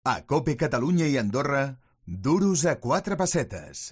A COPE Catalunya i Andorra, duros a 4 pessetes.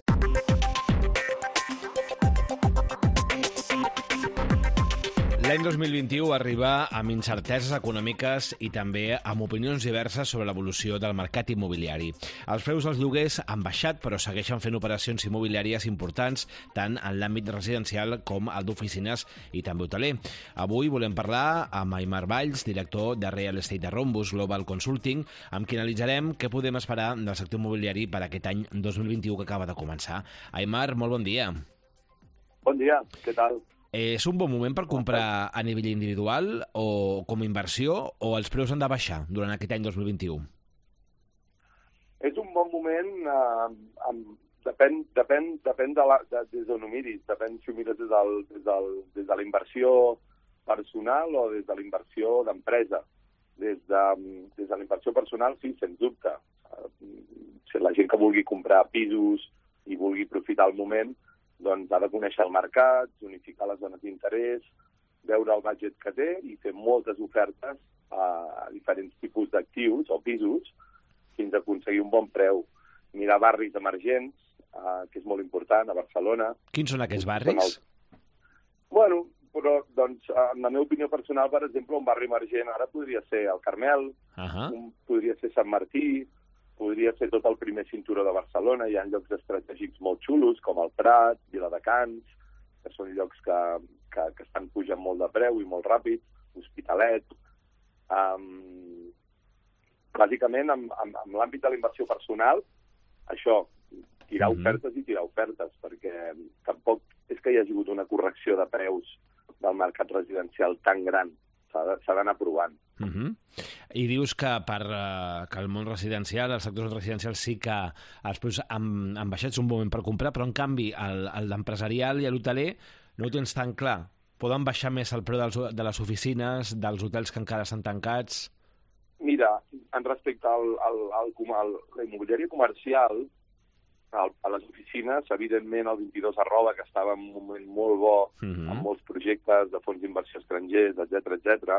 L'any 2021 arriba amb incerteses econòmiques i també amb opinions diverses sobre l'evolució del mercat immobiliari. Els preus dels lloguers han baixat, però segueixen fent operacions immobiliàries importants tant en l'àmbit residencial com el d'oficines i també hoteler. Avui volem parlar amb Aimar Valls, director de Real Estate de Rhombus Global Consulting, amb qui analitzarem què podem esperar del sector immobiliari per aquest any 2021 que acaba de començar. Aimar, molt bon dia. Bon dia, què tal? És un bon moment per comprar a nivell individual o com a inversió, o els preus han de baixar durant aquest any 2021? És un bon moment, depèn des d'on ho miris, depèn si ho mires des de la inversió personal o des de la inversió d'empresa. Des de la inversió personal, sí, sens dubte. Si la gent que vulgui comprar pisos i vulgui aprofitar el moment, doncs ha de conèixer el mercat, unificar les zones d'interès, veure el budget que té i fer moltes ofertes a diferents tipus d'actius o pisos fins a aconseguir un bon preu. Mirar barris emergents, que és molt important, a Barcelona. Quins són aquests barris? Bueno, però, doncs, en la meva opinió personal, per exemple, un barri emergent ara podria ser el Carmel, podria ser Sant Martí, podria ser tot el primer cinturó de Barcelona. Hi ha llocs estratègics molt xulos, com el Prat, Viladecans, que són llocs que estan pujant molt de preu i molt ràpid, Hospitalet. Bàsicament, en l'àmbit de la inversió personal, això, tirar ofertes i tirar ofertes, perquè tampoc és que hi hagi hagut una correcció de preus del mercat residencial tan gran. S'ha d'anar provant. I dius que que el món residencial, els sectors residencials sí que els preus han baixat, és un moment per comprar, però en canvi l'empresarial i l'hoteler no ho tens tan clar. Poden baixar més el preu de les oficines, dels hotels que encara estan tancats? Mira, en respecte a la immobiliària comercial, a les oficines, evidentment el 22 que estava en un moment molt bo, amb molts projectes de fons d'inversió estrangers, etc,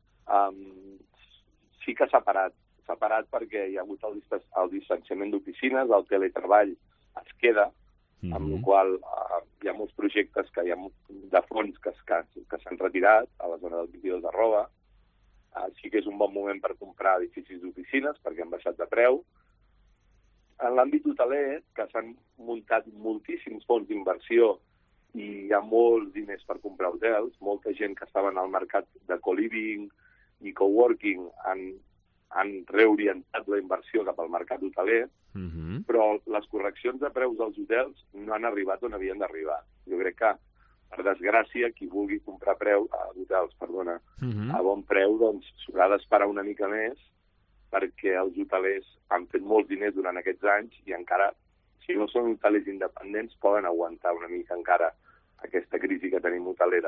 sí que s'ha parat. S'ha parat perquè hi ha hagut el distanciament d'oficines, el teletreball es queda, amb la qual hi ha molts projectes de fons que s'han retirat a la zona del 22 sí que és un bon moment per comprar edificis d'oficines perquè han baixat de preu. En l'àmbit hoteler, que s'han muntat moltíssims fons d'inversió i hi ha molts diners per comprar hotels, molta gent que estava en el mercat de co-living i coworking han reorientat la inversió cap al mercat hoteler, però les correccions de preus dels hotels no han arribat on havien d'arribar. Jo crec que, per desgràcia, qui vulgui comprar hotels, a bon preu, doncs s'haurà d'esperar una mica més, perquè els hotelers han fet molts diners durant aquests anys i encara, si no són hotelers independents, poden aguantar una mica encara aquesta crisi que tenim hotelera.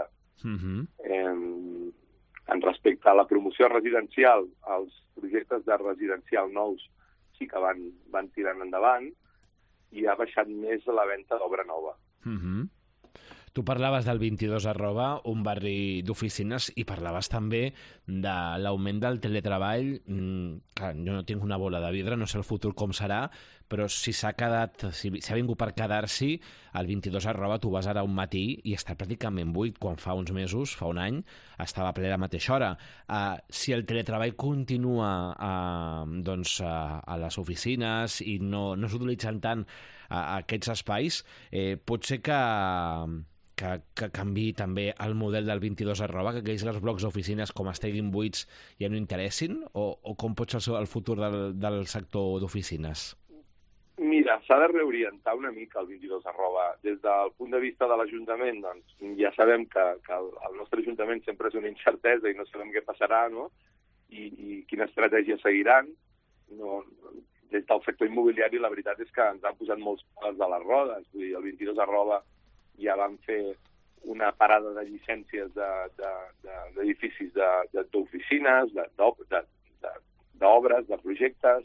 En respecte a la promoció residencial, els projectes de residencial nous sí que van tirant endavant i ha baixat més la venda d'obra nova. Tu parlaves del 22 un barri d'oficines, i parlaves també de l'augment del teletreball. Clar, jo no tinc una bola de vidre, no sé el futur com serà, però si s'ha vingut per quedar-s'hi, el 22 tu vas ara un matí i està pràcticament buit, quan fa uns mesos, fa un any, estava ple a la mateixa hora. Si el teletreball continua a les oficines i no s'utilitzen tant aquests espais, pot ser que canvi també el model del 22 que aquells blocs d'oficines com estiguin buits ja no interessin, o com pot ser el futur del sector d'oficines? Mira, s'ha de reorientar una mica el 22 Des del punt de vista de l'Ajuntament, doncs ja sabem que el nostre Ajuntament sempre és una incertesa i no sabem què passarà, no? I quina estratègia seguiran. Des del sector immobiliari la veritat és que ens han posat molts pals a les rodes. Vull dir, el 22 ja van fer una parada de llicències d'edificis d'oficines, d'obres, de projectes.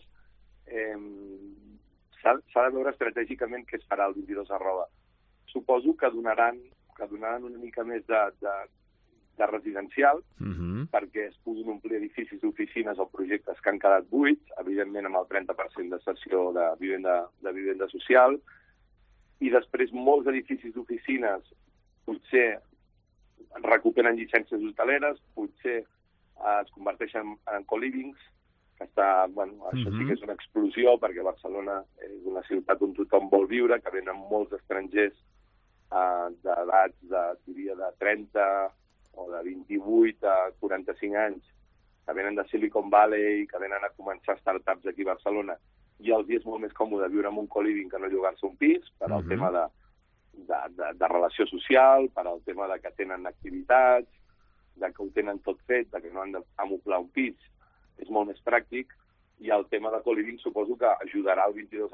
S'ha de veure estratègicament què es farà el 22 Suposo que donaran una mica més de de residencial, perquè es puguin omplir edificis d'oficines o projectes que han quedat buits, evidentment amb el 30% de cessió de vivenda social, i després molts edificis d'oficines potser recuperen llicències hoteleres, potser es converteixen en co-livings, que està, bueno, això sí que és una explosió, perquè Barcelona és una ciutat on tothom vol viure, que venen molts estrangers d'edats, diria, de 30 o de 28 a 45 anys, que venen de Silicon Valley, que venen a començar startups aquí a Barcelona, i els és molt més còmode viure en un co-living que no llogar-se un pis, per al tema de relació social, per al tema de que tenen activitats, de que ho tenen tot fet, de que no han d'amoblar un pis, és molt més pràctic, i el tema de co-living suposo que ajudarà el 22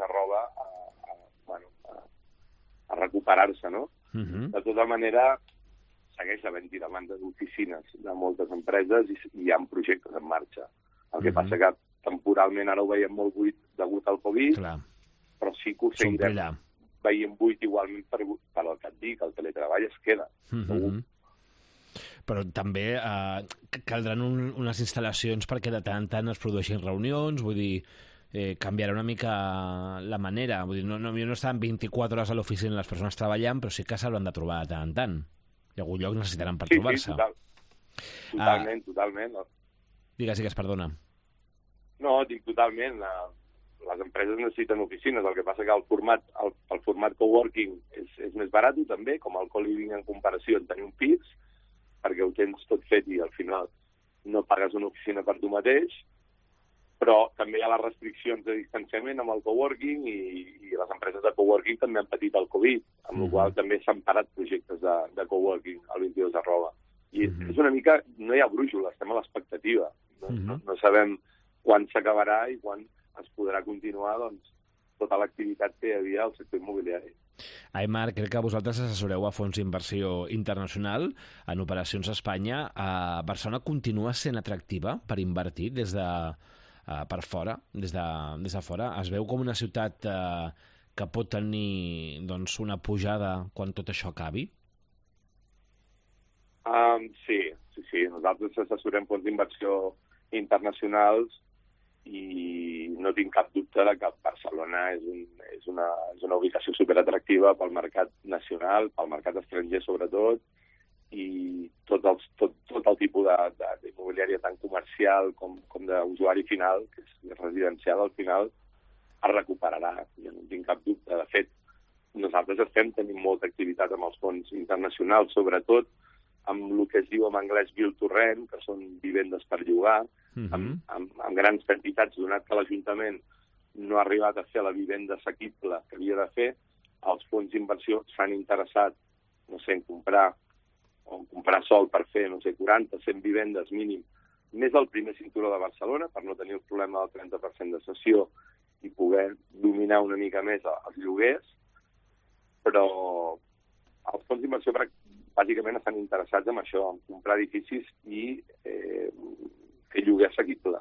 a recuperar-se, no? De tota manera, segueix havent-hi demanda d'oficines de moltes empreses i hi ha projectes en marxa. El que passa que temporalment ara ho veiem molt buit degut al Covid, però sí que ho seguirem veient buit igualment per el que et dic, el teletreball es queda. Però també caldran unes instal·lacions perquè de tant en tant es produeixin reunions, vull dir, canviarà una mica la manera. Vull dir, no estan 24 hores a l'oficina les persones treballant, però sí que s'hauran de trobar de tant en tant. I algun lloc necessitaran per trobar-se. Totalment. Digues, perdona. No, dic totalment. Les empreses necessiten oficines, el que passa que el format coworking és més barat també, com el co-living en comparació en tenir un pis, perquè ho tens tot fet i al final no pagues una oficina per tu mateix, però també hi ha les restriccions de distanciament amb el coworking i les empreses de coworking també han patit el Covid, amb la qual també s'han parat projectes de coworking al 22 @. I és una mica, no hi ha brúixola, estem a l'expectativa. No sabem quan s'acabarà i quan es podrà continuar tota l'activitat que hi havia al sector immobiliari. Aimar, crec que vosaltres assessoreu a fons d'inversió internacional en operacions a Espanya. Barcelona continua sent atractiva per invertir des de fora? Es veu com una ciutat que pot tenir una pujada quan tot això acabi? Sí. Nosaltres assessorem fons d'inversió internacionals i no tinc cap dubte que Barcelona és una ubicació superatractiva pel mercat nacional, pel mercat estranger sobretot, i tot el tipus d'immobiliària tant comercial com d'usuari final, que és residencial al final, es recuperarà. Jo no tinc cap dubte. De fet, nosaltres estem tenint molta activitat amb els fons internacionals, sobretot amb el que es diu en anglès build to rent, que són vivendes per llogar, amb grans quantitats, donat que l'Ajuntament no ha arribat a fer la vivenda assequible que havia de fer, els fons d'inversió s'han interessat, en comprar sol per fer, 40, 100 vivendes mínim, més al primer cinturó de Barcelona, per no tenir el problema del 30% de cessió i poder dominar una mica més els lloguers, però els fons d'inversió bàsicament estan interessats en això, en comprar edificis i fer lloguer assequible.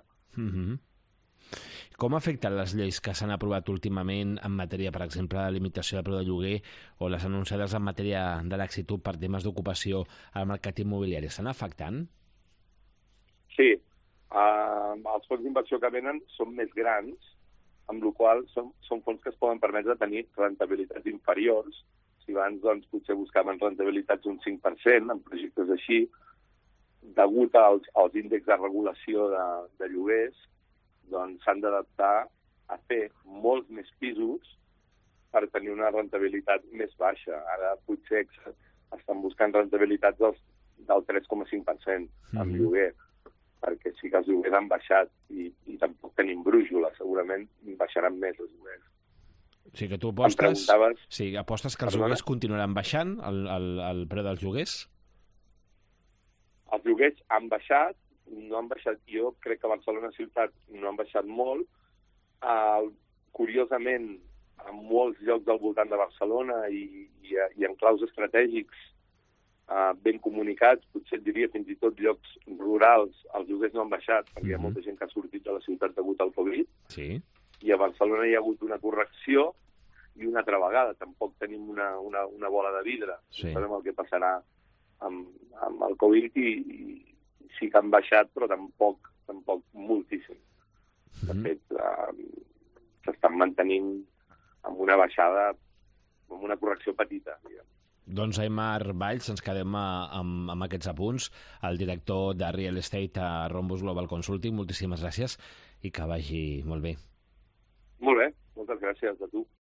Com afecten les lleis que s'han aprovat últimament en matèria, per exemple, de limitació de preu de lloguer o les anunciades en matèria de laxitud per temes d'ocupació al mercat immobiliari? Estan afectant? Sí. Els fons d'inversió que venen són més grans, amb la qual són fons que es poden permetre tenir rentabilitats inferiors. Si abans potser buscaven rentabilitats d'un 5% en projectes així, degut als índexs de regulació de lloguers, s'han d'adaptar a fer molts més pisos per tenir una rentabilitat més baixa. Ara potser estan buscant rentabilitats del 3,5% en lloguer, perquè sí que els lloguers han baixat i tampoc tenim brúixola, segurament baixaran més els lloguers. O sigui que tu apostes que els lloguers continuaran baixant, el preu dels lloguers? Els lloguers han baixat, no han baixat, jo crec que a Barcelona ciutat no han baixat molt. Curiosament, en molts llocs del voltant de Barcelona i en claus estratègics ben comunicats, potser et diria fins i tot llocs rurals, els lloguers no han baixat, perquè hi ha molta gent que ha sortit de la ciutat degut al Covid, i a Barcelona hi ha hagut una correcció i una altra vegada. Tampoc tenim una bola de vidre. No sabem el que passarà amb el Covid i sí que han baixat, però tampoc moltíssim. De fet, s'estan mantenint amb una baixada, amb una correcció petita, diguem. Doncs Aimar Valls, ens quedem amb aquests apunts. El director de Real Estate a Rhombus Global Consulting, moltíssimes gràcies i que vagi molt bé. Molt bé, moltes gràcies a tu.